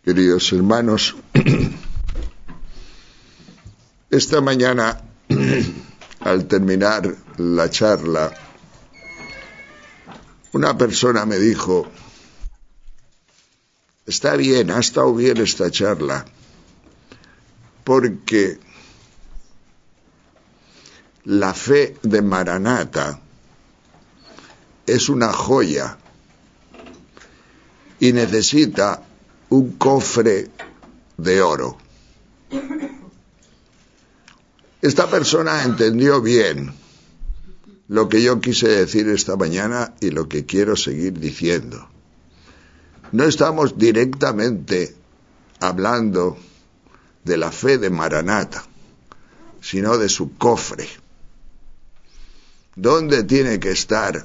Queridos hermanos, esta mañana, al terminar la charla, una persona me dijo: está bien, ha estado bien esta charla, porque la fe de Maranata es una joya y necesita un cofre de oro. Esta persona entendió bien lo que yo quise decir esta mañana y lo que quiero seguir diciendo. No estamos directamente hablando de la fe de Maranata, sino de su cofre. ¿Dónde tiene que estar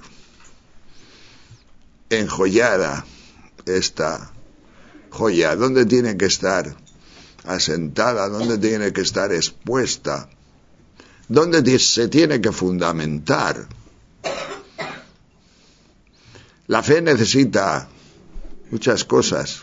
enjollada esta joya? ¿Dónde tiene que estar asentada? ¿Dónde tiene que estar expuesta? ¿Dónde se tiene que fundamentar? La fe necesita muchas cosas.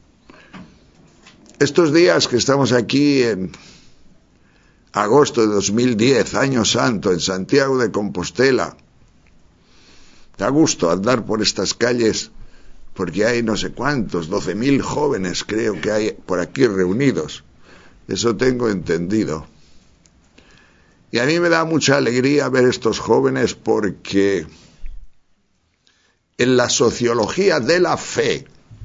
Estos días que estamos aquí en agosto de 2010, Año Santo, en Santiago de Compostela, da gusto andar por estas calles, porque hay no sé cuántos, 12.000 jóvenes creo que hay por aquí reunidos. Eso tengo entendido. Y a mí me da mucha alegría ver estos jóvenes, porque en la sociología de la fe,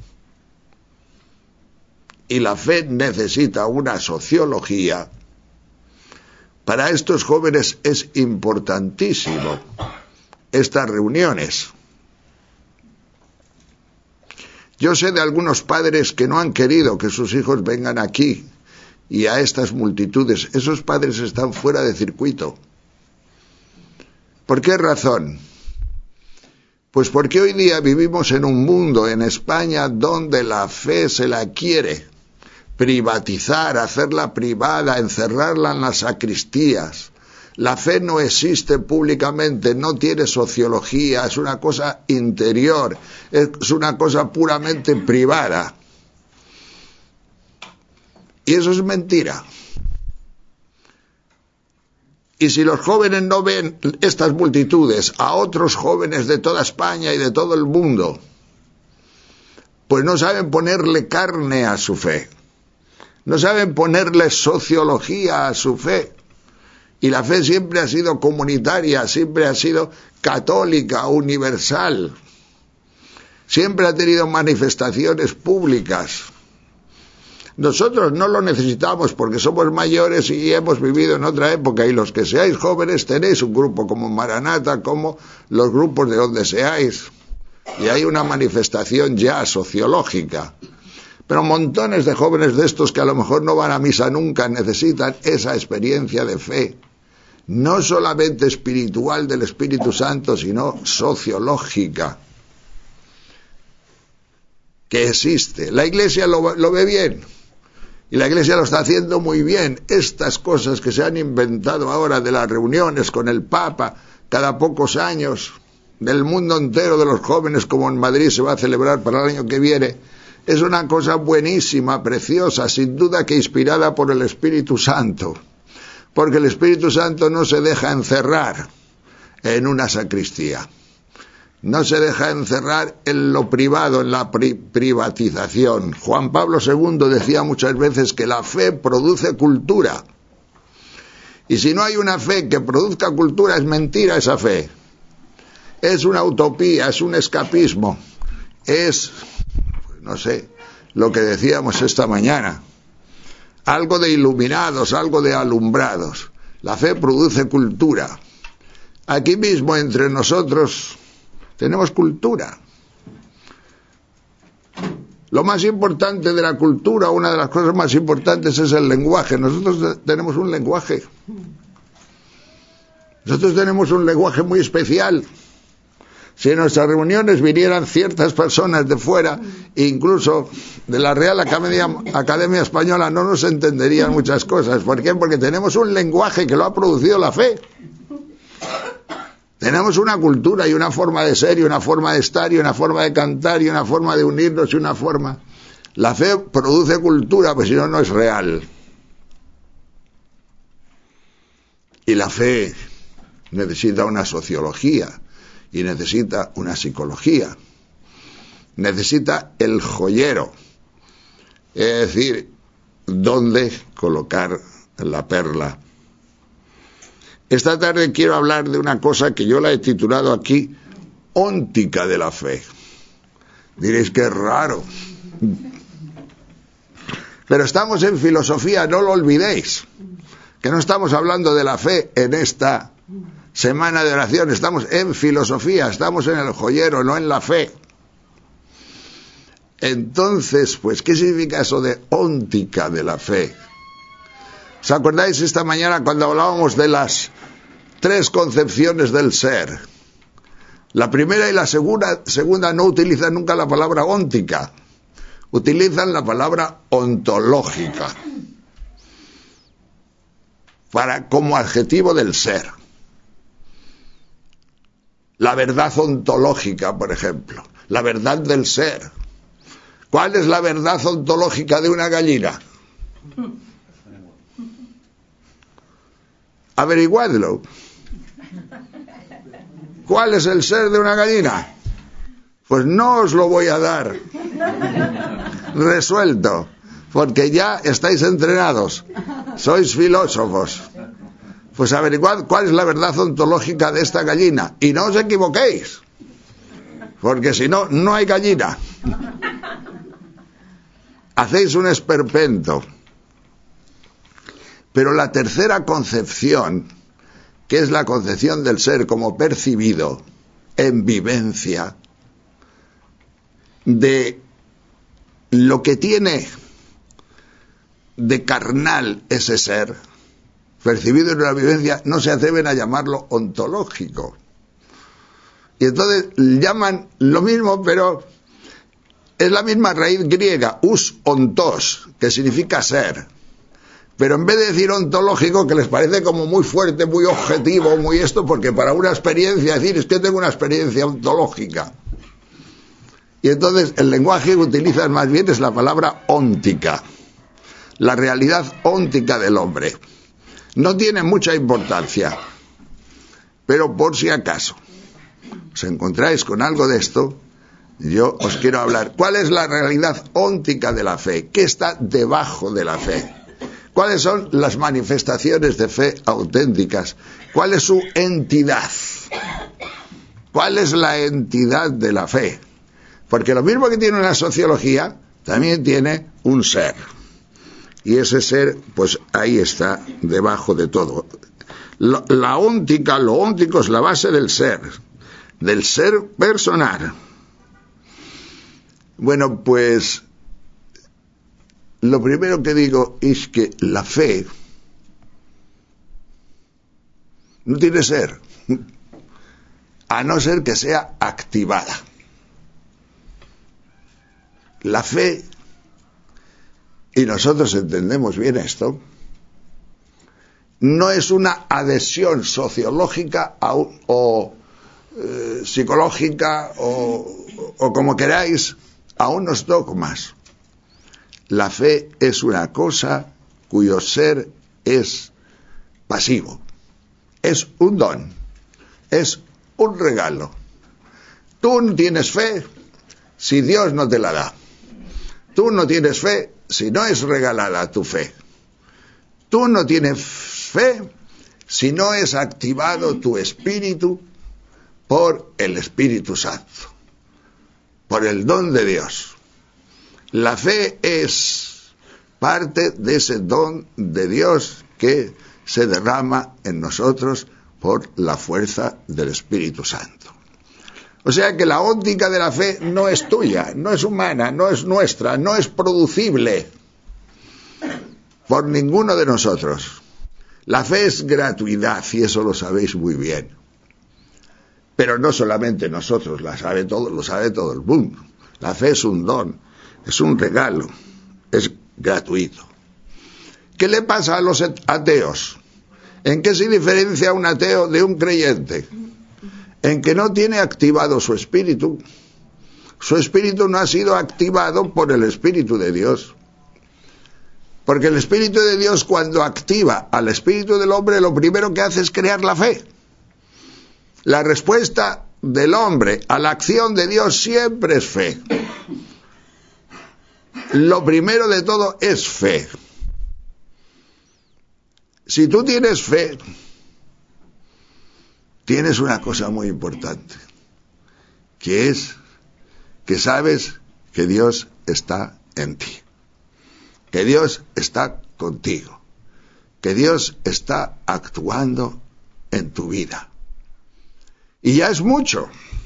y la fe necesita una sociología, para estos jóvenes es importantísimo estas reuniones. Yo sé de algunos padres que no han querido que sus hijos vengan aquí y a estas multitudes. Esos padres están fuera de circuito. ¿Por qué razón? Pues porque hoy día vivimos en un mundo, en España, donde la fe se la quiere privatizar, hacerla privada, encerrarla en las sacristías. La fe no existe públicamente, no tiene sociología, es una cosa interior, es una cosa puramente privada. Y eso es mentira. Y si los jóvenes no ven estas multitudes a otros jóvenes de toda España y de todo el mundo, pues no saben ponerle carne a su fe, no saben ponerle sociología a su fe. Y la fe siempre ha sido comunitaria, siempre ha sido católica, universal. Siempre ha tenido manifestaciones públicas. Nosotros no lo necesitamos porque somos mayores y hemos vivido en otra época, y los que seáis jóvenes tenéis un grupo como Maranata, como los grupos de donde seáis, y hay una manifestación ya sociológica. Pero montones de jóvenes de estos que a lo mejor no van a misa nunca necesitan esa experiencia de fe, no solamente espiritual del Espíritu Santo, sino sociológica, que existe. La Iglesia lo ve bien, y la Iglesia lo está haciendo muy bien. Estas cosas que se han inventado ahora de las reuniones con el Papa cada pocos años, del mundo entero, de los jóvenes, como en Madrid se va a celebrar para el año que viene, es una cosa buenísima, preciosa, sin duda que inspirada por el Espíritu Santo, porque el Espíritu Santo no se deja encerrar en una sacristía, no se deja encerrar en lo privado, en la privatización. Juan Pablo II decía muchas veces que la fe produce cultura, y si no hay una fe que produzca cultura, es mentira esa fe, es una utopía, es un escapismo, es, no sé, lo que decíamos esta mañana, algo de iluminados, algo de alumbrados. La fe produce cultura. Aquí mismo entre nosotros tenemos cultura. Lo más importante de la cultura, una de las cosas más importantes, es el lenguaje. Nosotros tenemos un lenguaje. Nosotros tenemos un lenguaje muy especial. Si en nuestras reuniones vinieran ciertas personas de fuera, incluso de la Real Academia Española, no nos entenderían muchas cosas. ¿Por qué? Porque tenemos un lenguaje que lo ha producido la fe. Tenemos una cultura y una forma de ser y una forma de estar y una forma de cantar y una forma de unirnos y una forma... La fe produce cultura, pues si no, no es real. Y la fe necesita una sociología y necesita una psicología. Necesita el joyero, es decir, dónde colocar la perla. Esta tarde quiero hablar de una cosa que yo la he titulado aquí óntica de la fe. Diréis que es raro. Pero estamos en filosofía, no lo olvidéis. Que no estamos hablando de la fe en esta semana de oración, estamos en filosofía, estamos en el joyero, no en la fe. Entonces, pues, ¿qué significa eso de óntica de la fe? ¿Os acordáis esta mañana cuando hablábamos de las 3 concepciones del ser? La primera y la segunda no utilizan nunca la palabra óntica, utilizan la palabra ontológica como adjetivo del ser. La verdad ontológica, por ejemplo, la verdad del ser. ¿Cuál es la verdad ontológica de una gallina? Averiguadlo. ¿Cuál es el ser de una gallina? Pues no os lo voy a dar resuelto, porque ya estáis entrenados, sois filósofos. Pues averiguad cuál es la verdad ontológica de esta gallina, y no os equivoquéis, porque si no, no hay gallina. Hacéis un esperpento. Pero la tercera concepción, que es la concepción del ser como percibido, en vivencia, de lo que tiene de carnal ese ser, percibido en una vivencia, no se atreven a llamarlo ontológico. Y entonces llaman lo mismo, pero es la misma raíz griega, us ontos, que significa ser. Pero en vez de decir ontológico, que les parece como muy fuerte, muy objetivo, muy esto, porque para una experiencia, decir, es que tengo una experiencia ontológica. Y entonces el lenguaje que utilizan más bien es la palabra óntica, la realidad óntica del hombre. No tiene mucha importancia, pero por si acaso os encontráis con algo de esto, yo os quiero hablar. ¿Cuál es la realidad óntica de la fe? ¿Qué está debajo de la fe? ¿Cuáles son las manifestaciones de fe auténticas? ¿Cuál es su entidad? ¿Cuál es la entidad de la fe? Porque lo mismo que tiene una sociología, también tiene un ser. Y ese ser, pues ahí está, debajo de todo. La óntica, lo óntico es la base del ser personal. Bueno, pues lo primero que digo es que la fe no tiene ser, a no ser que sea activada. La fe, y nosotros entendemos bien esto, no es una adhesión sociológica o psicológica o como queráis a unos dogmas. La fe es una cosa cuyo ser es pasivo, es un don, es un regalo. Tú no tienes fe si Dios no te la da. Tú no tienes fe si no es regalada tu fe. Tú no tienes fe si no es activado tu espíritu por el Espíritu Santo, por el don de Dios. La fe es parte de ese don de Dios que se derrama en nosotros por la fuerza del Espíritu Santo. O sea que la óptica de la fe no es tuya, no es humana, no es nuestra, no es producible por ninguno de nosotros. La fe es gratuidad, y eso lo sabéis muy bien. Pero no solamente nosotros, lo sabe todo el mundo. La fe es un don, es un regalo, es gratuito. ¿Qué le pasa a los ateos? ¿En qué se diferencia un ateo de un creyente? En que no tiene activado su espíritu. Su espíritu no ha sido activado por el Espíritu de Dios. Porque el Espíritu de Dios, cuando activa al espíritu del hombre, lo primero que hace es crear la fe. La respuesta del hombre a la acción de Dios siempre es fe. Lo primero de todo es fe. Si tú tienes fe, tienes una cosa muy importante, que es que sabes que Dios está en ti, que Dios está contigo, que Dios está actuando en tu vida. Y ya es mucho.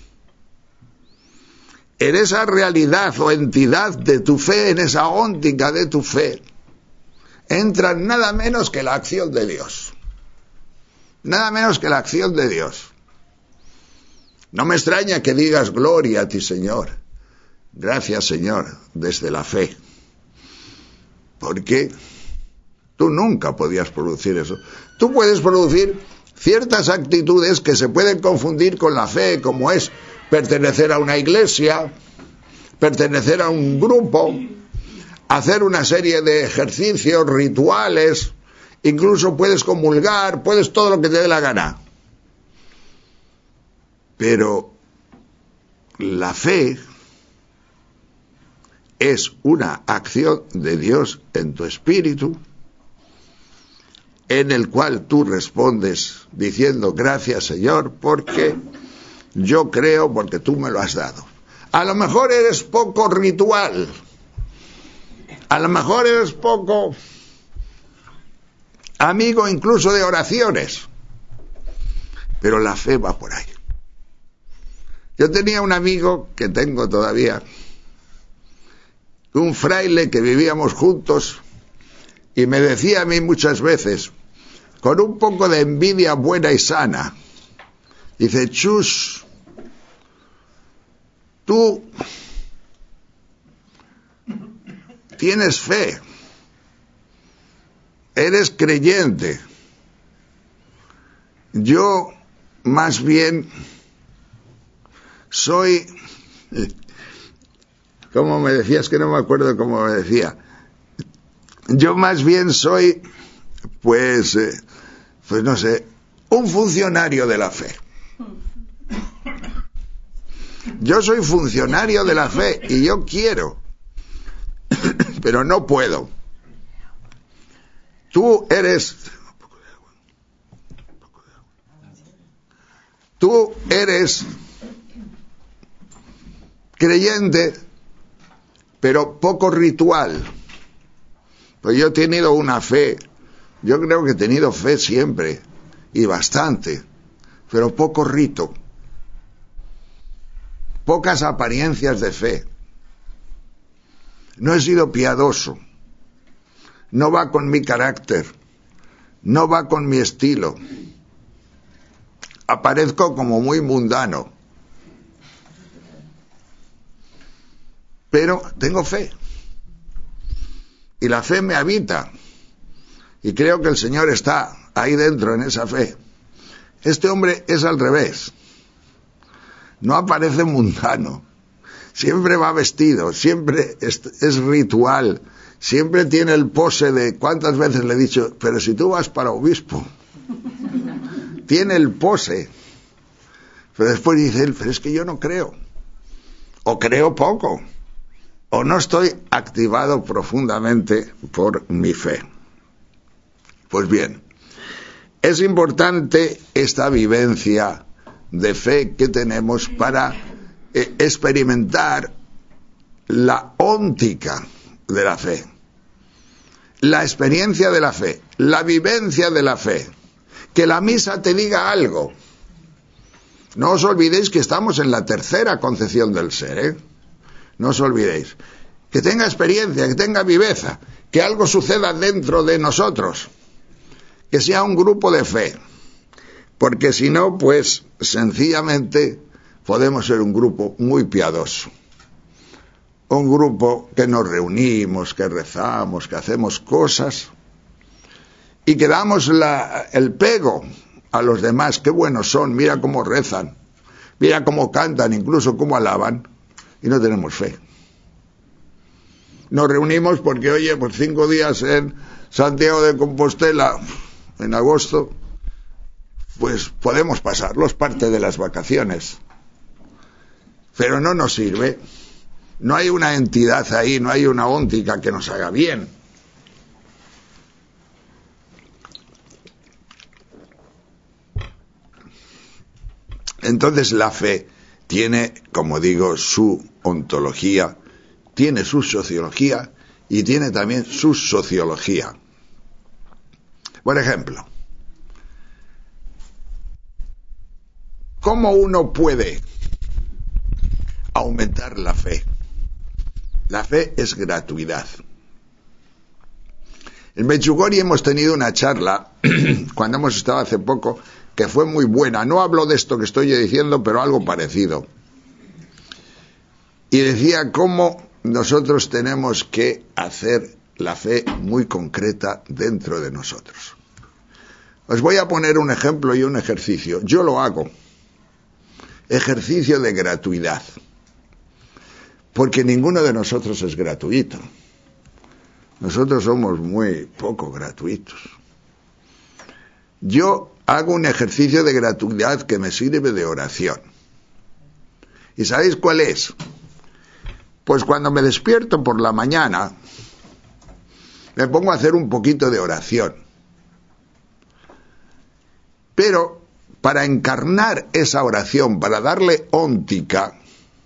En esa realidad o entidad de tu fe, en esa óptica de tu fe, entra nada menos que la acción de Dios. Nada menos que la acción de Dios. No me extraña que digas gloria a ti, Señor. Gracias, Señor, desde la fe. Porque tú nunca podías producir eso. Tú puedes producir ciertas actitudes que se pueden confundir con la fe, como es pertenecer a una iglesia, pertenecer a un grupo, hacer una serie de ejercicios, rituales, incluso puedes comulgar, puedes todo lo que te dé la gana. Pero la fe es una acción de Dios en tu espíritu, en el cual tú respondes diciendo gracias, Señor, porque yo creo, porque tú me lo has dado. A lo mejor eres poco ritual, a lo mejor eres poco amigo incluso de oraciones, pero la fe va por ahí. Yo tenía un amigo, que tengo todavía, un fraile que vivíamos juntos, y me decía a mí muchas veces, con un poco de envidia buena y sana, dice: Chus, tú tienes fe, eres creyente, yo más bien soy, ¿cómo me decía? Es que no me acuerdo cómo me decía. Yo más bien soy, pues no sé, un funcionario de la fe. Yo soy funcionario de la fe y yo quiero, pero no puedo. Tú eres creyente, pero poco ritual. Pues yo he tenido una fe, yo creo que he tenido fe siempre, y bastante, pero poco rito, pocas apariencias de fe. No he sido piadoso, no va con mi carácter, no va con mi estilo. Aparezco como muy mundano, pero tengo fe. Y la fe me habita. Y creo que el Señor está ahí dentro en esa fe. Este hombre es al revés. No aparece mundano. Siempre va vestido, siempre es ritual, siempre tiene el pose de... ¿Cuántas veces le he dicho? Pero si tú vas para obispo. Tiene el pose. Pero después dice él, pero es que yo no creo. O creo poco. O no estoy activado profundamente por mi fe. Pues bien, es importante esta vivencia de fe que tenemos para experimentar la óptica de la fe, la experiencia de la fe, la vivencia de la fe. Que la misa te diga algo. No os olvidéis que estamos en la tercera concepción del ser, ¿eh? No os olvidéis. Que tenga experiencia, que tenga viveza, que algo suceda dentro de nosotros, que sea un grupo de fe, porque si no, pues sencillamente podemos ser un grupo muy piadoso, un grupo que nos reunimos, que rezamos, que hacemos cosas y que damos el pego a los demás. Qué buenos son, mira cómo rezan, mira cómo cantan, incluso cómo alaban. y no tenemos fe. Nos reunimos porque, oye, por 5 días en Santiago de Compostela, en agosto, pues podemos pasarlos, parte de las vacaciones. Pero no nos sirve. No hay una entidad ahí, no hay una óntica que nos haga bien. Entonces la fe tiene, como digo, su ontología, tiene su sociología y tiene también su sociología. Por ejemplo, ¿cómo uno puede aumentar la fe? La fe es gratuidad. En Medjugorje hemos tenido una charla, cuando hemos estado hace poco, que fue muy buena. No hablo de esto que estoy diciendo, pero algo parecido. Y decía cómo nosotros tenemos que hacer la fe muy concreta dentro de nosotros. Os voy a poner un ejemplo y un ejercicio. Yo lo hago. Ejercicio de gratuidad. Porque ninguno de nosotros es gratuito. Nosotros somos muy poco gratuitos. Yo hago un ejercicio de gratuidad que me sirve de oración. ¿Y sabéis cuál es? Pues cuando me despierto por la mañana, me pongo a hacer un poquito de oración. Pero para encarnar esa oración, para darle óntica,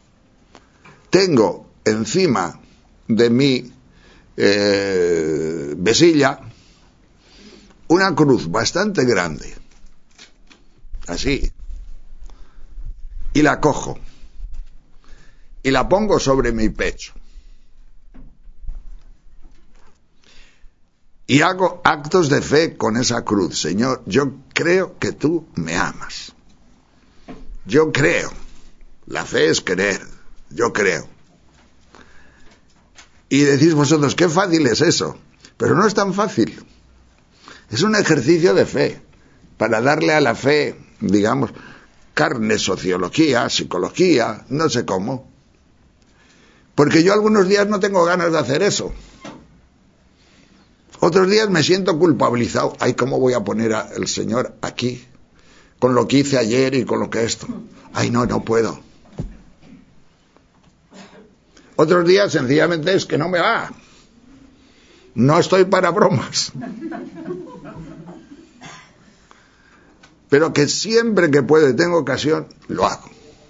tengo encima de mi mesilla una cruz bastante grande, así, y la cojo y la pongo sobre mi pecho y hago actos de fe con esa cruz. Señor, yo creo que tú me amas. Yo creo. La fe es creer. Yo creo. Y decís vosotros, qué fácil es eso. Pero no es tan fácil. Es un ejercicio de fe, para darle a la fe, digamos, carne, sociología, psicología, no sé cómo. Porque yo algunos días no tengo ganas de hacer eso. Otros días me siento culpabilizado. Ay, ¿cómo voy a poner al Señor aquí? Con lo que hice ayer y con lo que esto. Ay, no puedo. Otros días sencillamente es que no me va. No estoy para bromas. Pero que siempre que puedo y tengo ocasión, lo hago.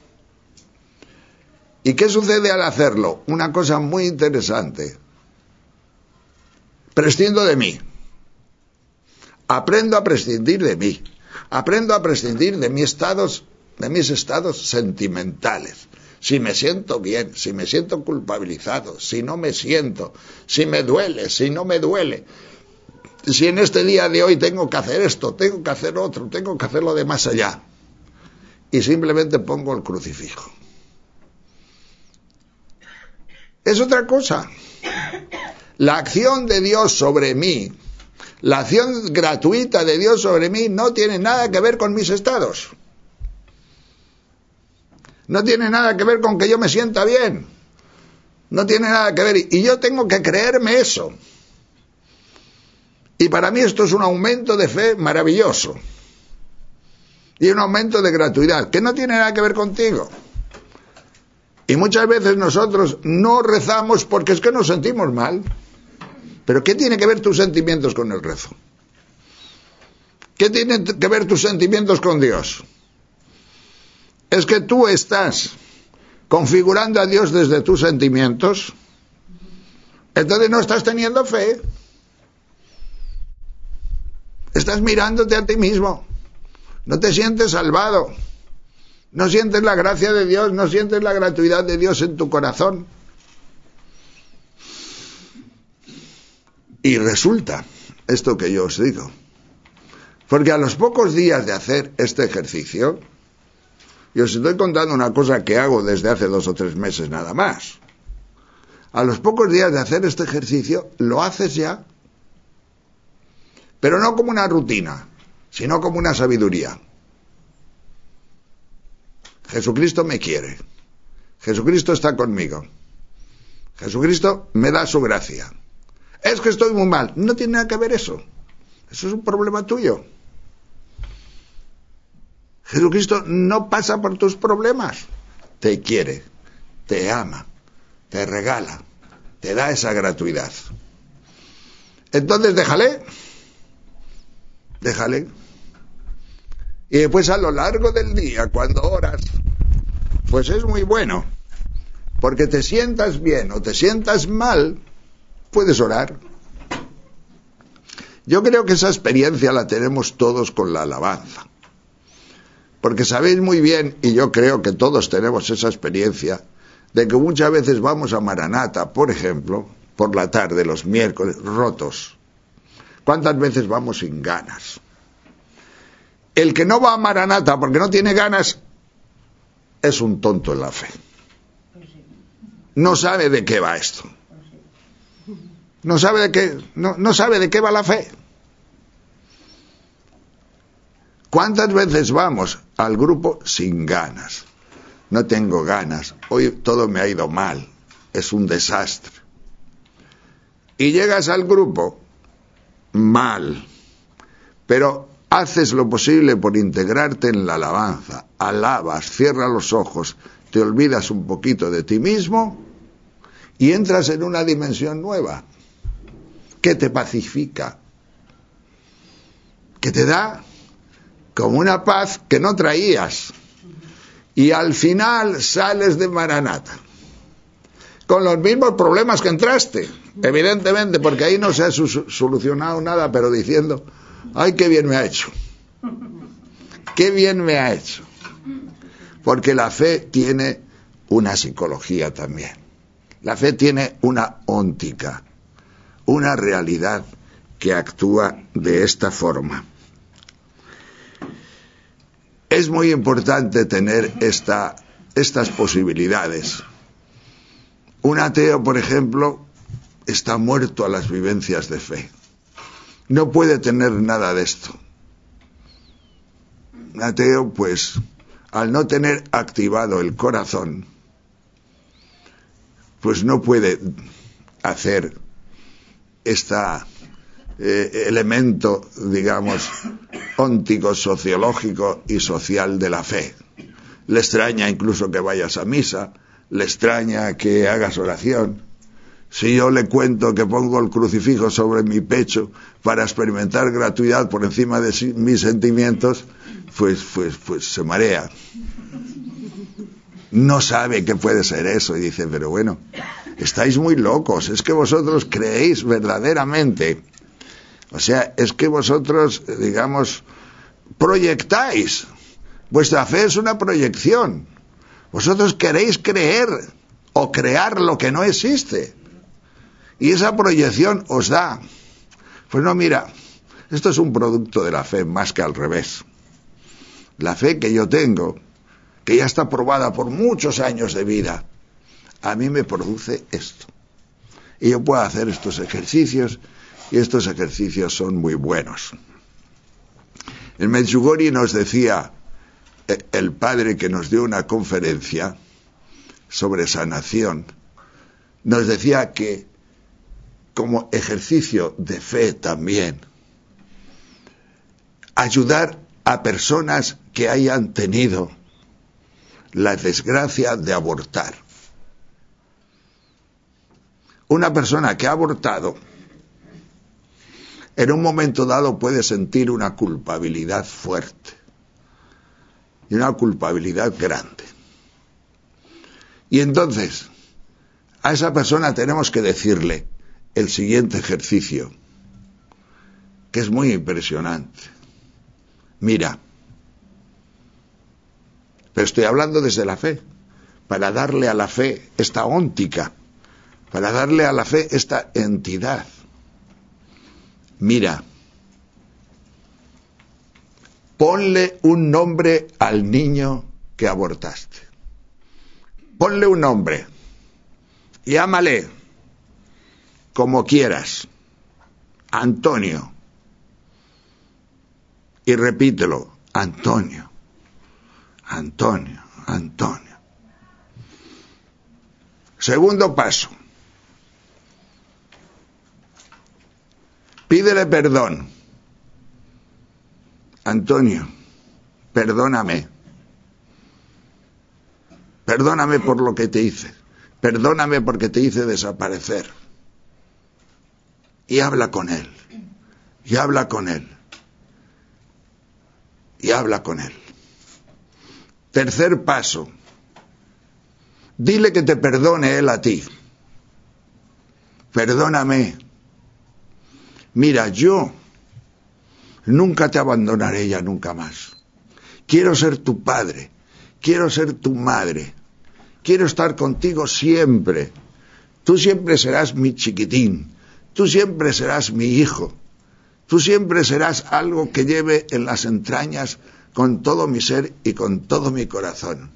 ¿Y qué sucede al hacerlo? Una cosa muy interesante. Prescindo de mí. Aprendo a prescindir de mí. Aprendo a prescindir de mis estados sentimentales. Si me siento bien, si me siento culpabilizado, si no me siento, si me duele, si no me duele. Si en este día de hoy tengo que hacer esto, tengo que hacer otro, tengo que hacer lo de más allá. Y simplemente pongo el crucifijo. Es otra cosa. La acción de Dios sobre mí, la acción gratuita de Dios sobre mí no tiene nada que ver con mis estados. No tiene nada que ver con que yo me sienta bien. No tiene nada que ver. Y yo tengo que creerme eso. Y para mí esto es un aumento de fe maravilloso. Y un aumento de gratuidad, que no tiene nada que ver contigo. Y muchas veces nosotros no rezamos porque es que nos sentimos mal. Pero ¿qué tiene que ver tus sentimientos con el rezo? ¿Qué tienen que ver tus sentimientos con Dios? Es que tú estás configurando a Dios desde tus sentimientos, entonces no estás teniendo fe. Estás mirándote a ti mismo. No te sientes salvado. No sientes la gracia de Dios, no sientes la gratuidad de Dios en tu corazón. Y resulta esto que yo os digo. Porque a los pocos días de hacer este ejercicio, y os estoy contando una cosa que hago desde hace 2 o 3 meses nada más. A los pocos días de hacer este ejercicio, lo haces ya. Pero no como una rutina, sino como una sabiduría. Jesucristo me quiere. Jesucristo está conmigo. Jesucristo me da su gracia. Es que estoy muy mal. No tiene nada que ver eso. Eso es un problema tuyo. Jesucristo no pasa por tus problemas. Te quiere, te ama, te regala, te da esa gratuidad. Entonces déjale. Y después a lo largo del día, cuando oras, pues es muy bueno. Porque te sientas bien o te sientas mal, puedes orar. Yo creo que esa experiencia la tenemos todos con la alabanza. Porque sabéis muy bien, y yo creo que todos tenemos esa experiencia, de que muchas veces vamos a Maranata, por ejemplo, por la tarde, los miércoles, rotos. ¿Cuántas veces vamos sin ganas? El que no va a Maranata porque no tiene ganas es un tonto en la fe. No sabe de qué va esto. No sabe de qué va la fe. ¿Cuántas veces vamos al grupo sin ganas? No tengo ganas. Hoy todo me ha ido mal. Es un desastre. Y llegas al grupo mal. Pero haces lo posible por integrarte en la alabanza. Alabas, cierras los ojos, te olvidas un poquito de ti mismo y entras en una dimensión nueva que te pacifica, que te da como una paz que no traías, y al final sales de Maranata con los mismos problemas que entraste, evidentemente, porque ahí no se ha solucionado nada, pero diciendo, ay, qué bien me ha hecho, qué bien me ha hecho, porque la fe tiene una psicología también, la fe tiene una óntica, una realidad que actúa de esta forma. Es muy importante tener estas posibilidades. Un ateo, por ejemplo, está muerto a las vivencias de fe. No puede tener nada de esto. Un ateo, pues, al no tener activado el corazón, pues no puede hacer elemento, digamos, óntico, sociológico y social de la fe. Le extraña incluso que vayas a misa, le extraña que hagas oración. Si yo le cuento que pongo el crucifijo sobre mi pecho para experimentar gratuidad por encima de mis sentimientos, pues se marea. No sabe qué puede ser eso y dice, pero bueno, estáis muy locos, es que vosotros creéis verdaderamente. O sea, es que vosotros, digamos, proyectáis. Vuestra fe es una proyección. Vosotros queréis creer o crear lo que no existe. Y esa proyección os da. Pues no, mira, esto es un producto de la fe más que al revés. La fe que yo tengo, que ya está probada por muchos años de vida, a mí me produce esto. Y yo puedo hacer estos ejercicios, y estos ejercicios son muy buenos. El Medjugorje nos decía, el padre que nos dio una conferencia sobre sanación, nos decía que como ejercicio de fe también, ayudar a personas que hayan tenido la desgracia de abortar. Una persona que ha abortado, en un momento dado puede sentir una culpabilidad fuerte y una culpabilidad grande. Y entonces, a esa persona tenemos que decirle el siguiente ejercicio, que es muy impresionante. Mira, pero estoy hablando desde la fe, para darle a la fe esta óntica, para darle a la fe esta entidad. Mira, ponle un nombre al niño que abortaste. Ponle un nombre. Llámale como quieras. Antonio. Y repítelo. Antonio. Antonio. Antonio. Segundo paso. Pídele perdón. Antonio, perdóname. Perdóname por lo que te hice. Perdóname porque te hice desaparecer. Y habla con él. Y habla con él. Y habla con él. Tercer paso. Dile que te perdone él a ti. Perdóname. Mira, yo nunca te abandonaré ya nunca más. Quiero ser tu padre. Quiero ser tu madre. Quiero estar contigo siempre. Tú siempre serás mi chiquitín. Tú siempre serás mi hijo. Tú siempre serás algo que lleve en las entrañas con todo mi ser y con todo mi corazón.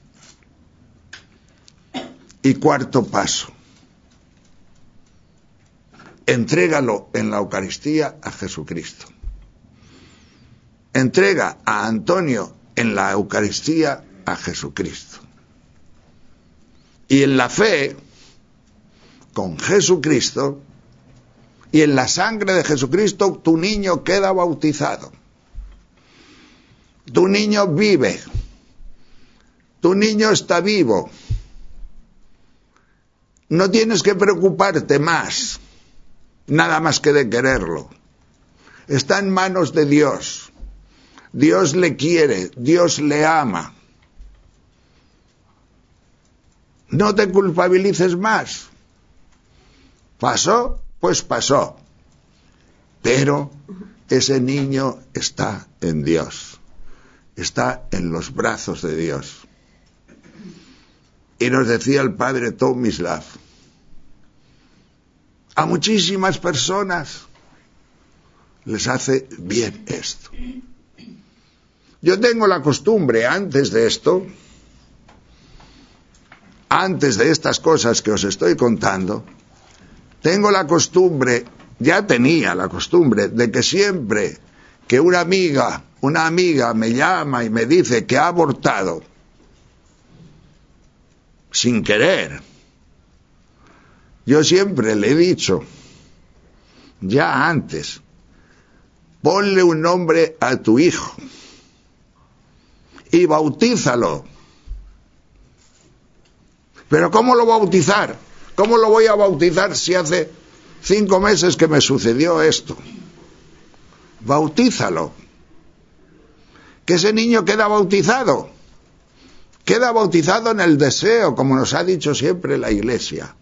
Y cuarto paso. Entrégalo en la Eucaristía a Jesucristo. Entrega a Antonio en la Eucaristía a Jesucristo. Y en la fe, con Jesucristo, y en la sangre de Jesucristo, tu niño queda bautizado. Tu niño vive. Tu niño está vivo. No tienes que preocuparte más, nada más que de quererlo. Está en manos de Dios. Dios le quiere, Dios le ama. No te culpabilices más. ¿Pasó? Pues pasó. Pero ese niño está en Dios. Está en los brazos de Dios. Y nos decía el padre Tomislav, a muchísimas personas les hace bien esto. Yo tengo la costumbre, antes de esto, antes de estas cosas que os estoy contando, tengo la costumbre, ya tenía la costumbre, de que siempre que una amiga me llama y me dice que ha abortado, sin querer, yo siempre le he dicho, ya antes, ponle un nombre a tu hijo y bautízalo. Pero ¿cómo lo bautizar? ¿Cómo lo voy a bautizar si hace 5 meses que me sucedió esto? Bautízalo. Que ese niño queda bautizado. Queda bautizado en el deseo, como nos ha dicho siempre la Iglesia.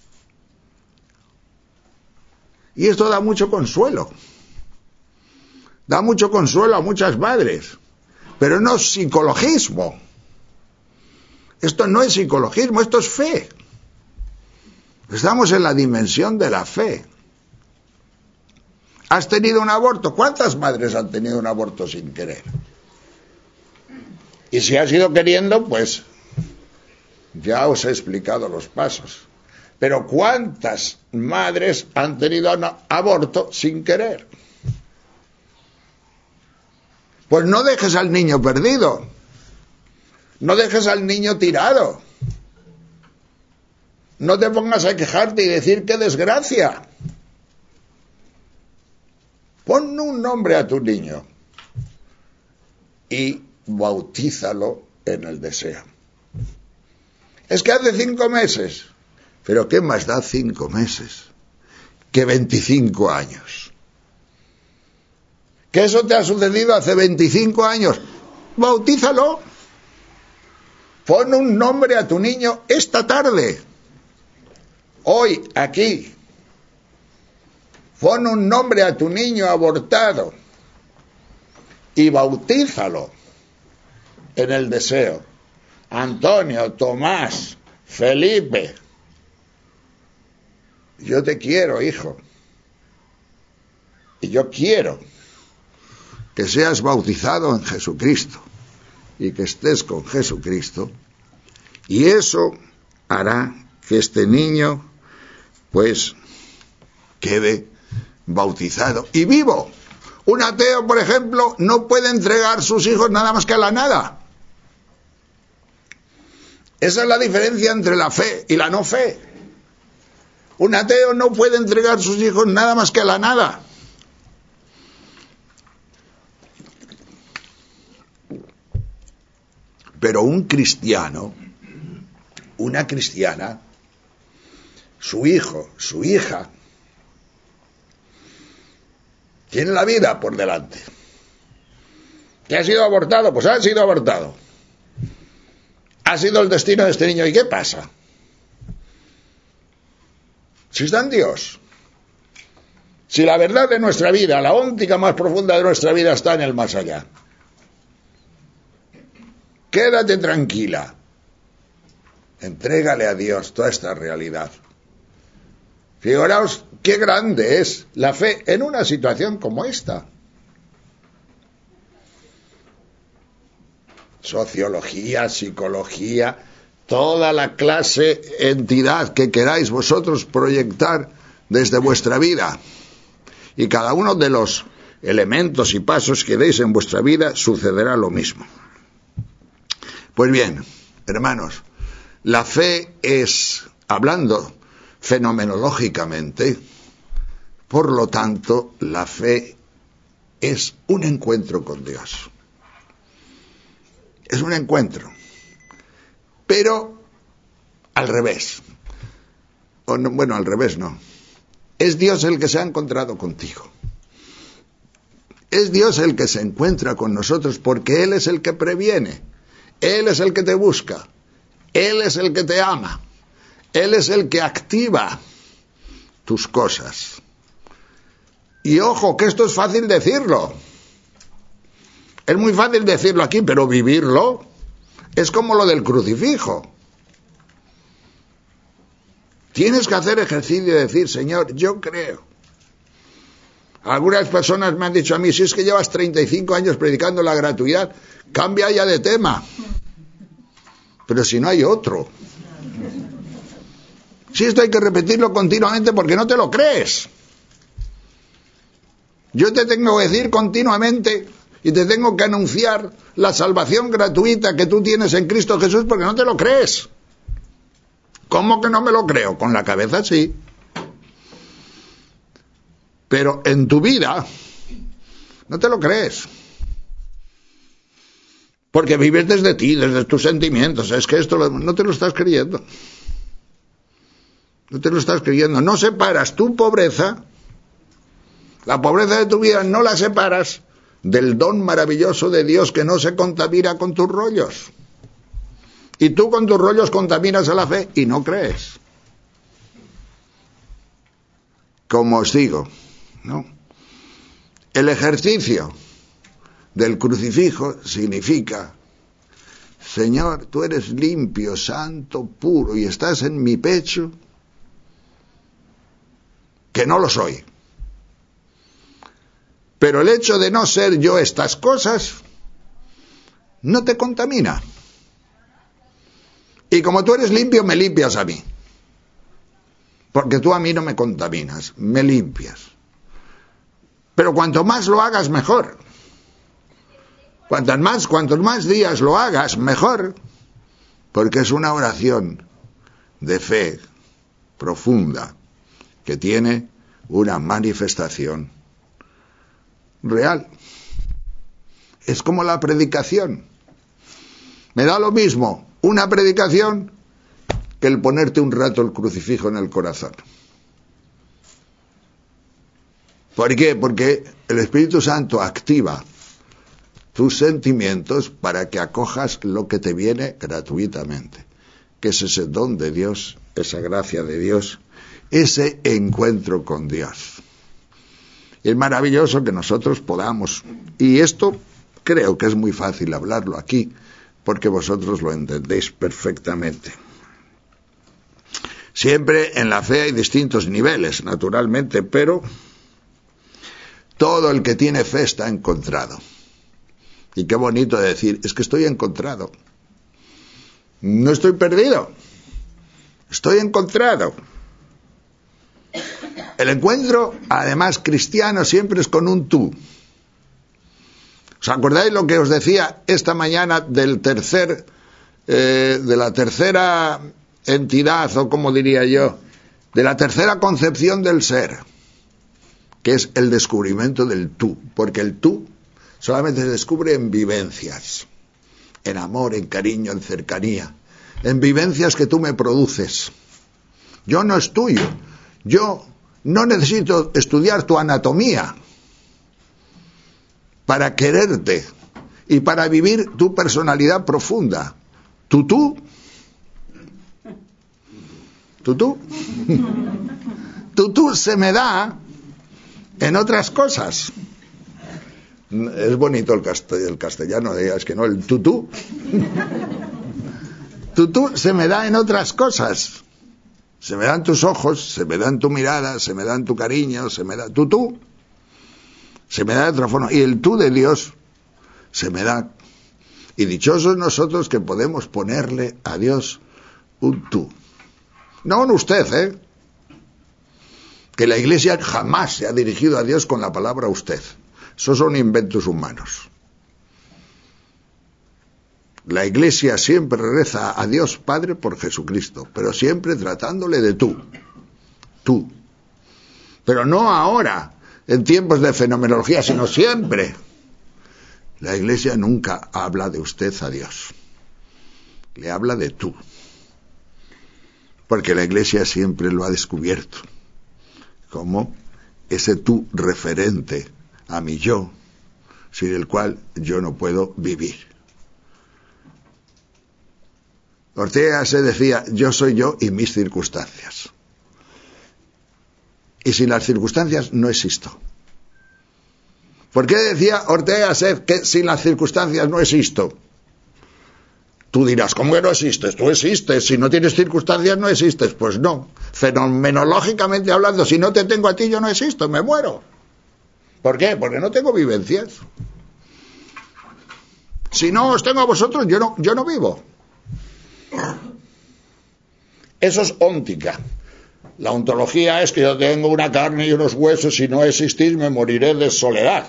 Y esto da mucho consuelo. Da mucho consuelo a muchas madres. Pero no es psicologismo. Esto no es psicologismo, esto es fe. Estamos en la dimensión de la fe. ¿Has tenido un aborto? ¿Cuántas madres han tenido un aborto sin querer? Y si has ido queriendo, pues ya os he explicado los pasos. Pero ¿cuántas madres han tenido un aborto sin querer? Pues no dejes al niño perdido. No dejes al niño tirado. No te pongas a quejarte y decir qué desgracia. Pon un nombre a tu niño y bautízalo en el deseo. Es que hace 5 meses. Pero ¿qué más da 5 meses que 25 años? Que eso te ha sucedido hace 25 años. Bautízalo. Pon un nombre a tu niño esta tarde. Hoy, aquí. Pon un nombre a tu niño abortado y bautízalo en el deseo. Antonio, Tomás, Felipe. Yo te quiero, hijo. Y yo quiero que seas bautizado en Jesucristo y que estés con Jesucristo. Y eso hará que este niño, pues, quede bautizado y vivo. Un ateo, por ejemplo, no puede entregar sus hijos nada más que a la nada. Esa es la diferencia entre la fe y la no fe. Un ateo no puede entregar sus hijos nada más que a la nada. Pero un cristiano, una cristiana, su hijo, su hija, tiene la vida por delante. ¿Que ha sido abortado? Pues ha sido abortado. Ha sido el destino de este niño. ¿Y qué pasa? Si está en Dios. Si la verdad de nuestra vida, la óptica más profunda de nuestra vida está en el más allá. Quédate tranquila. Entrégale a Dios toda esta realidad. Figuraos qué grande es la fe en una situación como esta. Sociología, psicología, toda la clase, entidad que queráis vosotros proyectar desde vuestra vida. Y cada uno de los elementos y pasos que deis en vuestra vida sucederá lo mismo. Pues bien, hermanos, la fe es, hablando fenomenológicamente, por lo tanto, la fe es un encuentro con Dios. Es un encuentro, pero al revés. O no, bueno, al revés no. Es Dios el que se ha encontrado contigo. Es Dios el que se encuentra con nosotros porque Él es el que previene. Él es el que te busca. Él es el que te ama. Él es el que activa tus cosas. Y ojo, que esto es fácil decirlo. Es muy fácil decirlo aquí, pero vivirlo es como lo del crucifijo. Tienes que hacer ejercicio y decir, Señor, yo creo. Algunas personas me han dicho a mí, si es que llevas 35 años predicando la gratuidad, cambia ya de tema. Pero si no hay otro. Si esto hay que repetirlo continuamente porque no te lo crees. Yo te tengo que decir continuamente y te tengo que anunciar la salvación gratuita que tú tienes en Cristo Jesús porque no te lo crees. ¿Cómo que no me lo creo? Con la cabeza sí. Pero en tu vida no te lo crees. Porque vives desde ti, desde tus sentimientos. Es que esto no te lo estás creyendo. No te lo estás creyendo. No separas tu pobreza, la pobreza de tu vida no la separas del don maravilloso de Dios que no se contamina con tus rollos. Y tú con tus rollos contaminas a la fe y no crees. Como os digo, ¿no? El ejercicio del crucifijo significa, Señor, tú eres limpio, santo, puro, y estás en mi pecho, que no lo soy. Pero el hecho de no ser yo estas cosas no te contamina. Y como tú eres limpio, me limpias a mí. Porque tú a mí no me contaminas, me limpias. Pero cuanto más lo hagas, mejor. Cuantos más días lo hagas, mejor. Porque es una oración de fe profunda que tiene una manifestación real. Es como la predicación. Me da lo mismo una predicación que el ponerte un rato el crucifijo en el corazón. ¿Por qué? Porque el Espíritu Santo activa tus sentimientos para que acojas lo que te viene gratuitamente, que es ese don de Dios, esa gracia de Dios, ese encuentro con Dios. Es maravilloso que nosotros podamos, y esto creo que es muy fácil hablarlo aquí, porque vosotros lo entendéis perfectamente. Siempre en la fe hay distintos niveles, naturalmente, pero todo el que tiene fe está encontrado. Y qué bonito decir, es que estoy encontrado. No estoy perdido, estoy encontrado. El encuentro, además cristiano, siempre es con un tú. ¿Os acordáis lo que os decía esta mañana de la tercera entidad, o como diría yo, de la tercera concepción del ser, que es el descubrimiento del tú, porque el tú solamente se descubre en vivencias, en amor, en cariño, en cercanía, en vivencias que tú me produces. Yo no es tuyo, yo no necesito estudiar tu anatomía para quererte y para vivir tu personalidad profunda. Tú se me da en otras cosas. Es bonito el castellano, es que no, el tutú. Tutú se me da en otras cosas. Se me dan tus ojos, se me dan tu mirada, se me dan tu cariño, se me da tutú. Se me da de otra forma. Y el tú de Dios se me da. Y dichosos nosotros que podemos ponerle a Dios un tú. No un usted, que la Iglesia jamás se ha dirigido a Dios con la palabra usted. Esos son inventos humanos. La Iglesia siempre reza a Dios Padre por Jesucristo, pero siempre tratándole de tú. Tú. Pero no ahora, en tiempos de fenomenología, sino siempre. La Iglesia nunca habla de usted a Dios. Le habla de tú. Porque la Iglesia siempre lo ha descubierto como ese tú referente a mi yo, sin el cual yo no puedo vivir. Ortega se decía, yo soy yo y mis circunstancias. Y sin las circunstancias no existo. ¿Por qué decía Ortega Set que sin las circunstancias no existo? Tú dirás, ¿cómo que no existes? Tú existes, si no tienes circunstancias no existes. Pues no, fenomenológicamente hablando, si no te tengo a ti yo no existo, me muero. ¿Por qué? Porque no tengo vivencias. Si no os tengo a vosotros, yo no vivo. Eso es óntica. La ontología es que yo tengo una carne y unos huesos, si no existís me moriré de soledad.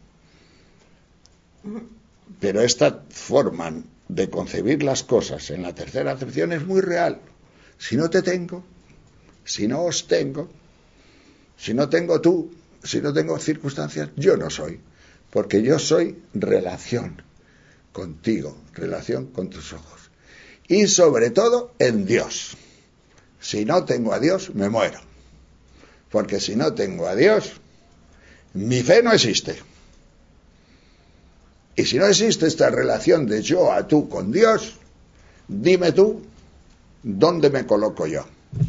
Pero esta forma de concebir las cosas en la tercera acepción es muy real. Si no te tengo, si no os tengo, si no tengo tú, si no tengo circunstancias, yo no soy. Porque yo soy relación contigo, relación con tus ojos. Y sobre todo en Dios. Si no tengo a Dios, me muero. Porque si no tengo a Dios, mi fe no existe. Y si no existe esta relación de yo a tú con Dios, dime tú, ¿dónde me coloco yo?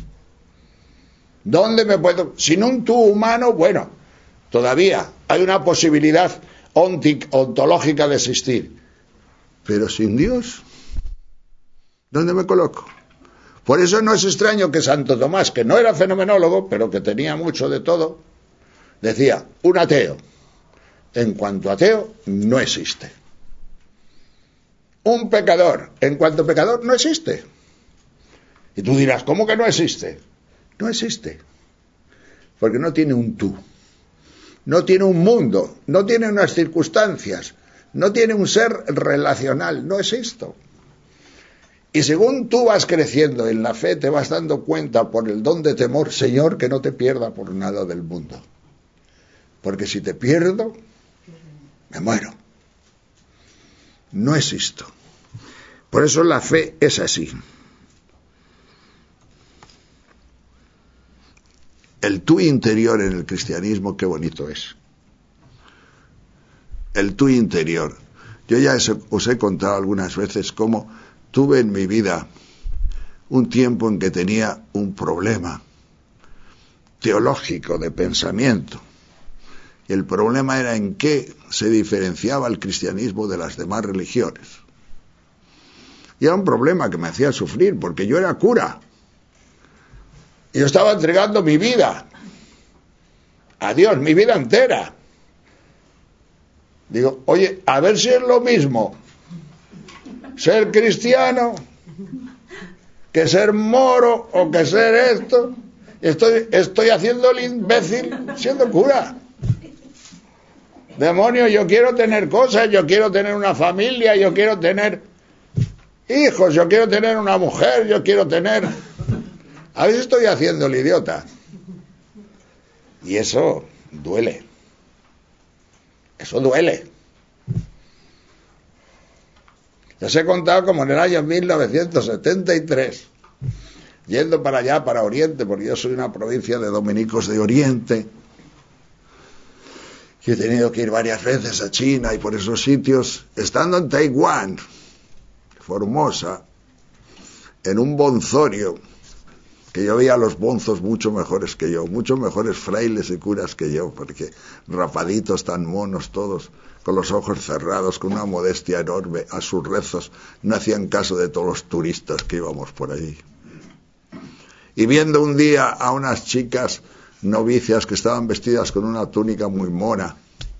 ¿Dónde me puedo? Sin un tú humano, bueno, todavía hay una posibilidad ontológica de existir. Pero sin Dios, ¿dónde me coloco? Por eso no es extraño que Santo Tomás, que no era fenomenólogo, pero que tenía mucho de todo, decía, un ateo, en cuanto ateo, no existe. Un pecador, en cuanto pecador, no existe. Y tú dirás, ¿cómo que no existe? No existe. Porque no tiene un tú. No tiene un mundo, no tiene unas circunstancias, no tiene un ser relacional, no existo. Y según tú vas creciendo en la fe, te vas dando cuenta por el don de temor, Señor, que no te pierda por nada del mundo. Porque si te pierdo, me muero. No existo. Por eso la fe es así. El tú interior en el cristianismo, qué bonito es. El tú interior. Yo ya os he contado algunas veces cómo tuve en mi vida un tiempo en que tenía un problema teológico de pensamiento. Y el problema era en qué se diferenciaba el cristianismo de las demás religiones. Y era un problema que me hacía sufrir, porque yo era cura. Y yo estaba entregando mi vida a Dios, mi vida entera. Digo, oye, a ver si es lo mismo ser cristiano que ser moro o que ser esto. Estoy haciendo el imbécil siendo cura. Demonio, yo quiero tener cosas, yo quiero tener una familia, yo quiero tener hijos, yo quiero tener una mujer, yo quiero tener A veces estoy haciendo el idiota. Y eso duele. Eso duele. Les he contado como en el año 1973, yendo para allá, para Oriente, porque yo soy una provincia de dominicos de Oriente, y he tenido que ir varias veces a China y por esos sitios, estando en Taiwán, Formosa, en un bonzorio, que yo veía a los bonzos mucho mejores que yo, mucho mejores frailes y curas que yo, porque rapaditos, tan monos todos, con los ojos cerrados, con una modestia enorme, a sus rezos, no hacían caso de todos los turistas que íbamos por allí. Y viendo un día a unas chicas novicias que estaban vestidas con una túnica muy mona,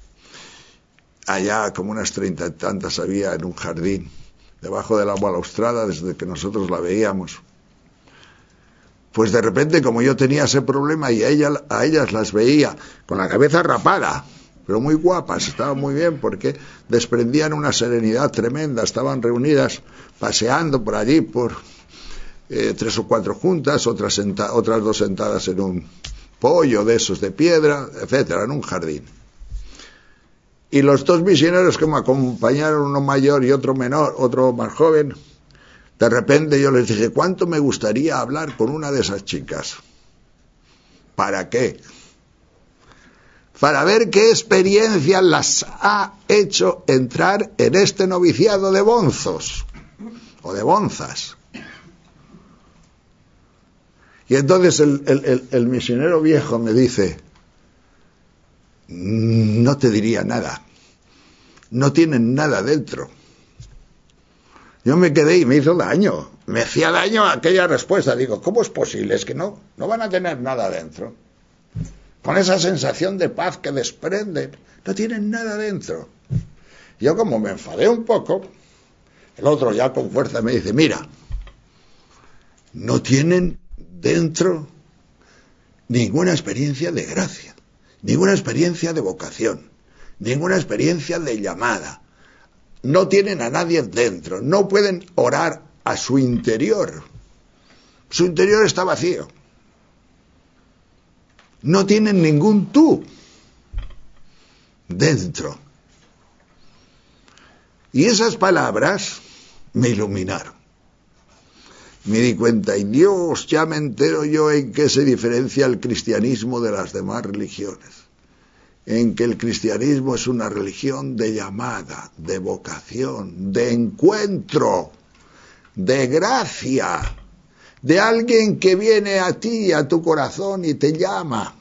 allá como unas 30 y tantas había en un jardín, debajo de la balaustrada desde que nosotros la veíamos, pues de repente, como yo tenía ese problema y a ellas las veía con la cabeza rapada, pero muy guapas, estaban muy bien porque desprendían una serenidad tremenda, estaban reunidas paseando por allí, por 3 o 4 juntas, otras 2 sentadas en un pollo de esos de piedra, etcétera, en un jardín. Y los 2 misioneros que me acompañaron, uno mayor y otro menor, otro más joven, de repente yo les dije, ¿cuánto me gustaría hablar con una de esas chicas? ¿Para qué? Para ver qué experiencia las ha hecho entrar en este noviciado de bonzos, o de bonzas. Y entonces el misionero viejo me dice, no te diría nada, no tienen nada dentro. Yo me quedé y me hizo daño, me hacía daño aquella respuesta. Digo, ¿cómo es posible? Es que no van a tener nada dentro. Con esa sensación de paz que desprenden, no tienen nada dentro. Yo como me enfadé un poco, el otro ya con fuerza me dice, mira, no tienen dentro ninguna experiencia de gracia, ninguna experiencia de vocación, ninguna experiencia de llamada. No tienen a nadie dentro, no pueden orar a su interior. Su interior está vacío. No tienen ningún tú dentro. Y esas palabras me iluminaron. Me di cuenta, y Dios, ya me entero yo en qué se diferencia el cristianismo de las demás religiones. En que el cristianismo es una religión de llamada, de vocación, de encuentro, de gracia, de alguien que viene a ti, a tu corazón y te llama.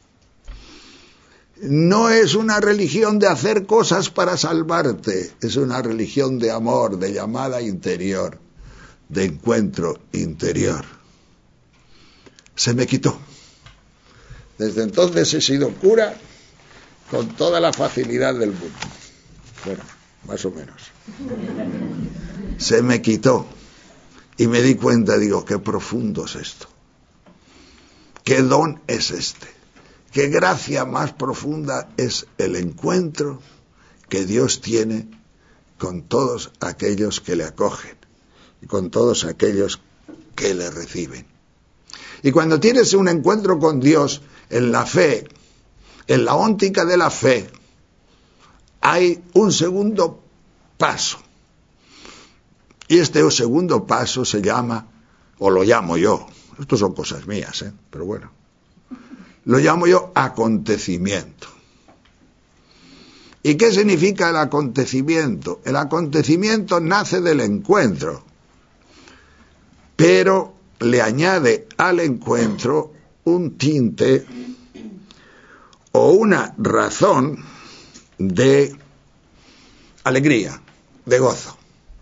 No es una religión de hacer cosas para salvarte, es una religión de amor, de llamada interior, de encuentro interior. Se me quitó. Desde entonces he sido cura con toda la facilidad del mundo. Bueno, más o menos. Se me quitó. Y me di cuenta, digo, qué profundo es esto. Qué don es este. Qué gracia más profunda es el encuentro que Dios tiene con todos aquellos que le acogen y con todos aquellos que le reciben. Y cuando tienes un encuentro con Dios en la fe, en la óptica de la fe, hay un segundo paso. Y este segundo paso se llama, o lo llamo yo, esto son cosas mías, pero bueno, lo llamo yo acontecimiento. ¿Y qué significa el acontecimiento? El acontecimiento nace del encuentro, pero le añade al encuentro un tinte o una razón de alegría, de gozo.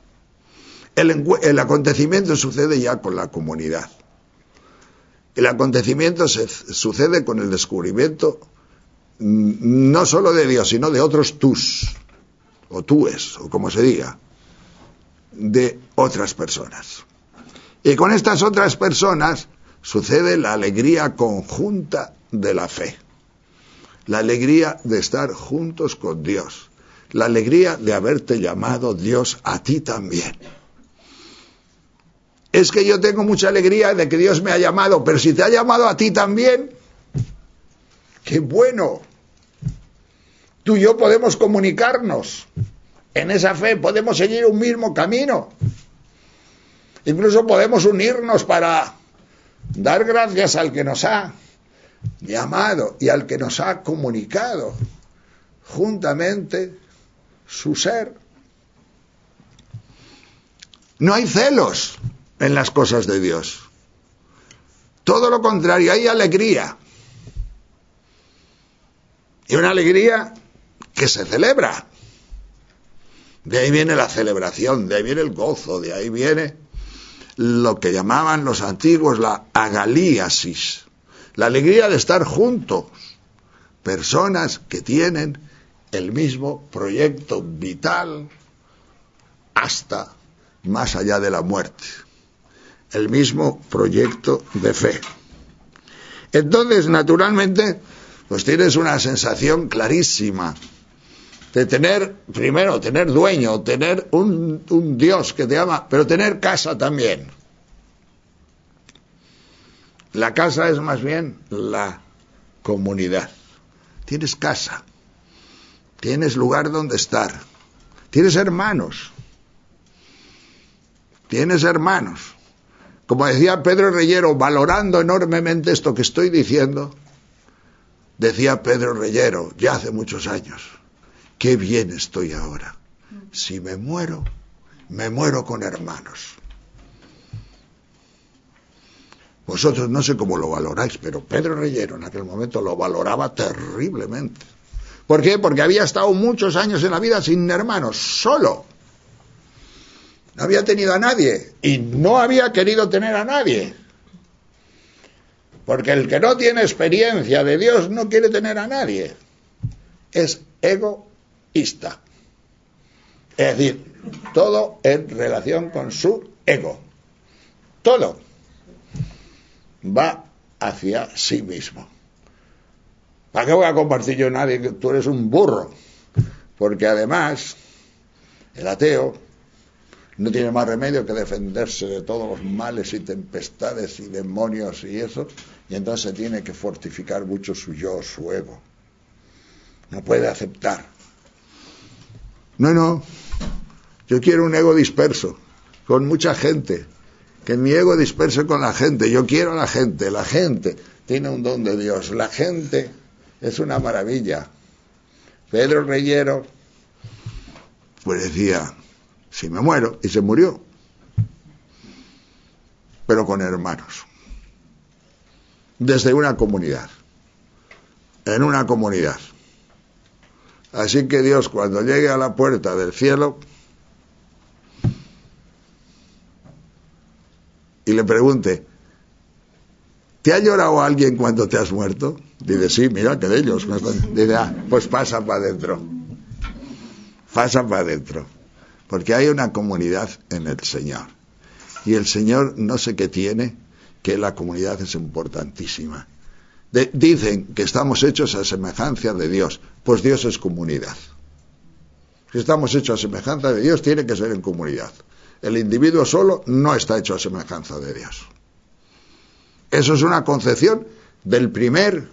El acontecimiento sucede ya con la comunidad. El acontecimiento sucede con el descubrimiento no solo de Dios, sino de otros tus, o túes, o como se diga, de otras personas. Y con estas otras personas sucede la alegría conjunta de la fe. La alegría de estar juntos con Dios. La alegría de haberte llamado Dios a ti también. Es que yo tengo mucha alegría de que Dios me ha llamado, pero si te ha llamado a ti también, ¡qué bueno! Tú y yo podemos comunicarnos. En esa fe podemos seguir un mismo camino. Incluso podemos unirnos para dar gracias al que nos ha llamado y al que nos ha comunicado juntamente su ser. No hay celos en las cosas de Dios. Todo lo contrario, hay alegría. Y una alegría que se celebra. De ahí viene la celebración, de ahí viene el gozo, de ahí viene lo que llamaban los antiguos la agalíasis, la alegría de estar juntos, personas que tienen el mismo proyecto vital hasta más allá de la muerte, el mismo proyecto de fe. Entonces, naturalmente, pues tienes una sensación clarísima de tener, primero, tener dueño, tener un Dios que te ama, pero tener casa también. La casa es más bien la comunidad. Tienes casa, tienes lugar donde estar, tienes hermanos. Como decía Pedro Reyero, valorando enormemente esto que estoy diciendo, decía Pedro Reyero, ya hace muchos años, qué bien estoy ahora. Si me muero con hermanos. Vosotros no sé cómo lo valoráis, pero Pedro Reyero en aquel momento lo valoraba terriblemente. ¿Por qué? Porque había estado muchos años en la vida sin hermanos, solo. No había tenido a nadie y no había querido tener a nadie. Porque el que no tiene experiencia de Dios no quiere tener a nadie. Es egoísta. Es decir, todo en relación con su ego. Todo va hacia sí mismo. ¿Para qué voy a compartir yo a nadie que tú eres un burro? Porque además, el ateo no tiene más remedio que defenderse de todos los males y tempestades y demonios y eso, y entonces tiene que fortificar mucho su yo, su ego. No puede aceptar. No, yo quiero un ego disperso, con mucha gente, que mi ego disperse con la gente. Yo quiero a la gente tiene un don de Dios, la gente es una maravilla. Pedro Reyero pues decía, si me muero, y se murió, pero con hermanos, desde una comunidad, en una comunidad. Así que Dios, cuando llegue a la puerta del cielo y le pregunte, ¿te ha llorado alguien cuando te has muerto? Dice, sí, mira que de ellos. Dice, pues pasa para adentro. Pasa para adentro. Porque hay una comunidad en el Señor. Y el Señor no sé qué tiene, que la comunidad es importantísima. Dicen que estamos hechos a semejanza de Dios. Pues Dios es comunidad. Si estamos hechos a semejanza de Dios, tiene que ser en comunidad. El individuo solo no está hecho a semejanza de Dios. Eso es una concepción del primer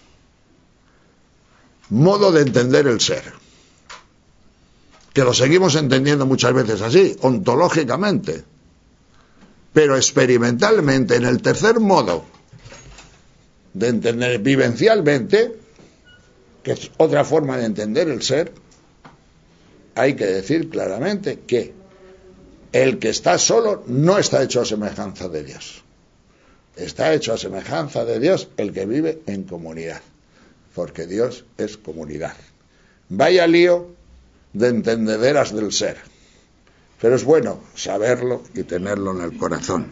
modo de entender el ser, que lo seguimos entendiendo muchas veces así, ontológicamente, pero experimentalmente, en el tercer modo de entender vivencialmente, que es otra forma de entender el ser, hay que decir claramente que el que está solo no está hecho a semejanza de Dios. Está hecho a semejanza de Dios el que vive en comunidad, porque Dios es comunidad. Vaya lío de entendederas del ser, pero es bueno saberlo y tenerlo en el corazón.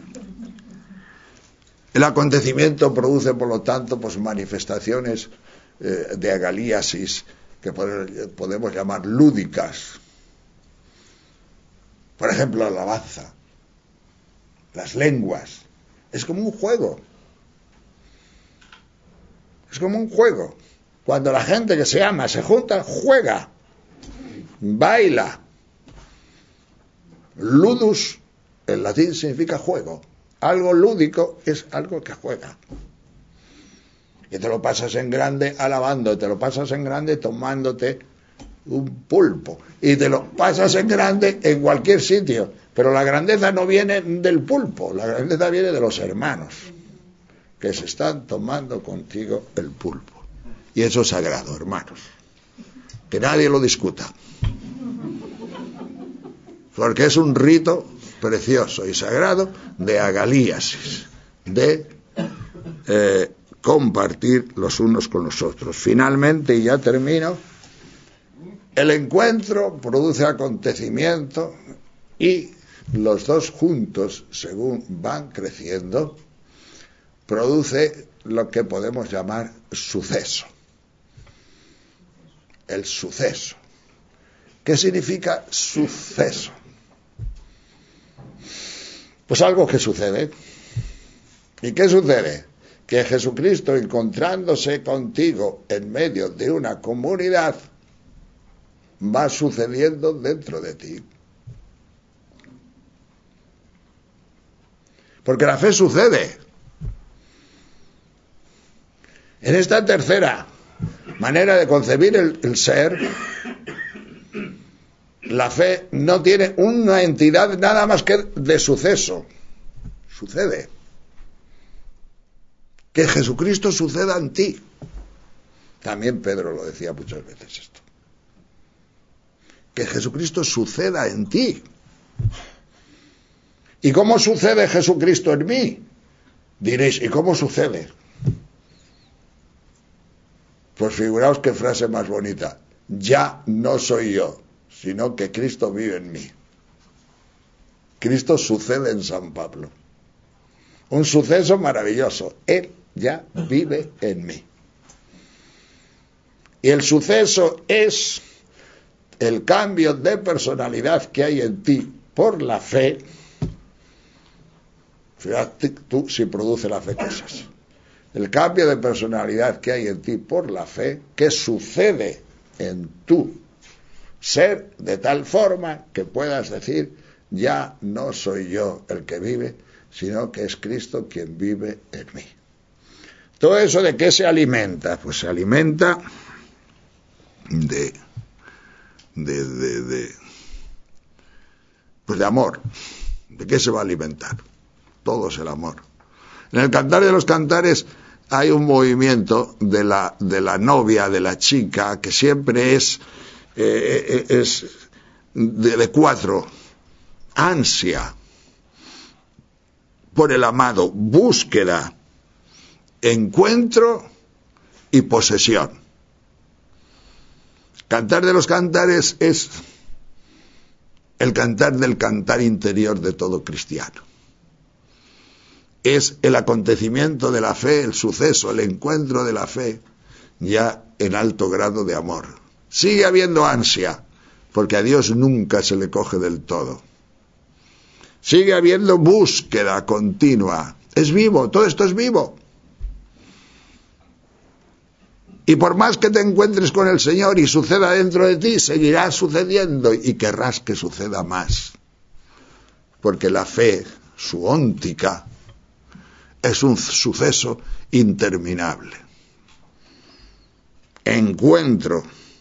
El acontecimiento produce, por lo tanto, pues manifestaciones de agalíasis que podemos llamar lúdicas. Por ejemplo, la alabanza, las lenguas. Es como un juego. Es como un juego. Cuando la gente que se ama se junta, juega, baila. Ludus en latín significa juego. Algo lúdico es algo que juega. Y te lo pasas en grande alabando, te lo pasas en grande tomándote un pulpo, y te lo pasas en grande en cualquier sitio, pero la grandeza no viene del pulpo, la grandeza viene de los hermanos que se están tomando contigo el pulpo, y eso es sagrado, hermanos, que nadie lo discuta, porque es un rito precioso y sagrado de agalíasis, de compartir los unos con los otros. Finalmente, y ya termino, el encuentro produce acontecimiento, y los dos juntos, según van creciendo, produce lo que podemos llamar suceso. El suceso. ¿Qué significa suceso? Pues algo que sucede. ¿Y qué sucede? Que Jesucristo, encontrándose contigo en medio de una comunidad, va sucediendo dentro de ti. Porque la fe sucede. En esta tercera manera de concebir el ser, la fe no tiene una entidad nada más que de suceso. Sucede. Que Jesucristo suceda en ti. También Pedro lo decía muchas veces esto. Que Jesucristo suceda en ti. ¿Y cómo sucede Jesucristo en mí? Diréis, ¿y cómo sucede? Pues figuraos qué frase más bonita. Ya no soy yo, sino que Cristo vive en mí. Cristo sucede en San Pablo. Un suceso maravilloso. Él ya vive en mí. Y el suceso es el cambio de personalidad que hay en ti por la fe. Fíjate tú si produce la fe cosas. El cambio de personalidad que hay en ti por la fe, que sucede en tu ser de tal forma que puedas decir, ya no soy yo el que vive, sino que es Cristo quien vive en mí. Todo eso, ¿de qué se alimenta? Pues se alimenta pues de amor. ¿De qué se va a alimentar? Todo es el amor. En el Cantar de los Cantares hay un movimiento de la novia, de la chica, que siempre es de cuatro: ansia por el amado, búsqueda, encuentro y posesión. Cantar de los Cantares es el cantar del cantar interior de todo cristiano. Es el acontecimiento de la fe, el suceso, el encuentro de la fe, ya en alto grado de amor. Sigue habiendo ansia, porque a Dios nunca se le coge del todo. Sigue habiendo búsqueda continua. Es vivo, todo esto es vivo. Y por más que te encuentres con el Señor y suceda dentro de ti, seguirá sucediendo y querrás que suceda más. Porque la fe, su óntica, es un suceso interminable. Encuentro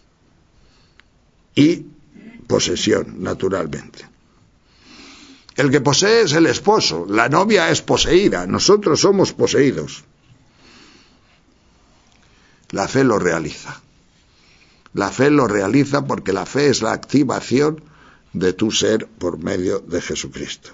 y posesión, naturalmente. El que posee es el esposo, la novia es poseída, nosotros somos poseídos. La fe lo realiza. La fe lo realiza porque la fe es la activación de tu ser por medio de Jesucristo.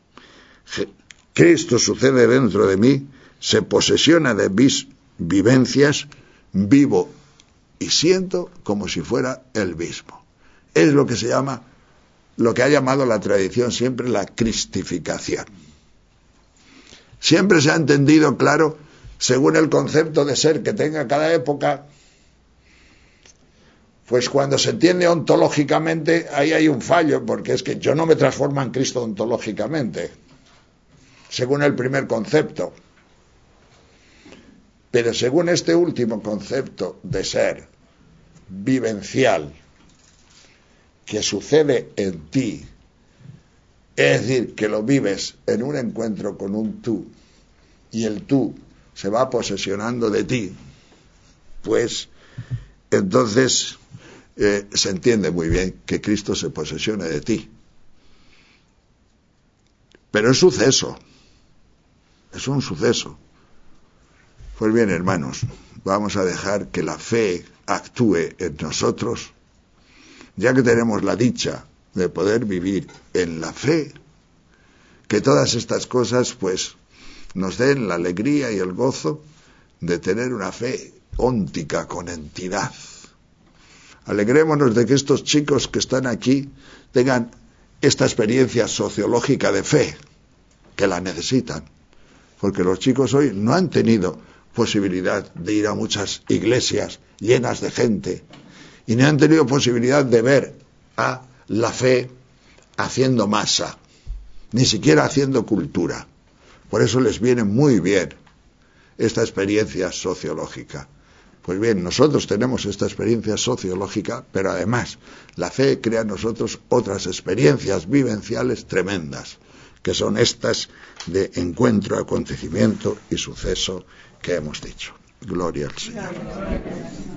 Cristo sucede dentro de mí, se posesiona de mis vivencias, vivo y siento como si fuera el mismo. Es lo que se llama, lo que ha llamado la tradición siempre la cristificación. Siempre se ha entendido, claro, según el concepto de ser que tenga cada época, pues cuando se entiende ontológicamente, ahí hay un fallo, porque es que yo no me transformo en Cristo ontológicamente, según el primer concepto. Pero según este último concepto de ser vivencial, que sucede en ti Es decir, que lo vives en un encuentro con un tú, y el tú se va posesionando de ti, pues entonces se entiende muy bien que Cristo se posesione de ti. Pero es suceso, es un suceso. Pues bien, hermanos, vamos a dejar que la fe actúe en nosotros, ya que tenemos la dicha de poder vivir en la fe, que todas estas cosas pues nos den la alegría y el gozo de tener una fe óntica, con entidad. Alegrémonos de que estos chicos que están aquí tengan esta experiencia sociológica de fe, que la necesitan, porque los chicos hoy no han tenido posibilidad de ir a muchas iglesias llenas de gente, y no han tenido posibilidad de ver a la fe haciendo masa, ni siquiera haciendo cultura. Por eso les viene muy bien esta experiencia sociológica. Pues bien, nosotros tenemos esta experiencia sociológica, pero además la fe crea en nosotros otras experiencias vivenciales tremendas, que son estas de encuentro, acontecimiento y suceso que hemos dicho. Gloria al Señor.